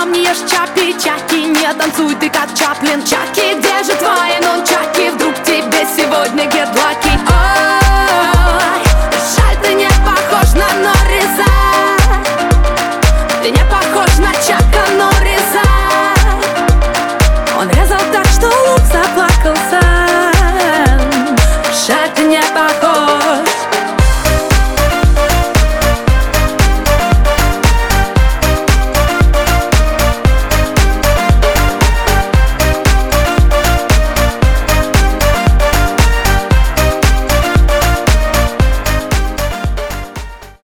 не ешь чапи, чаки, не танцуй ты как Чаплин. Чаки, где же твои нунчаки?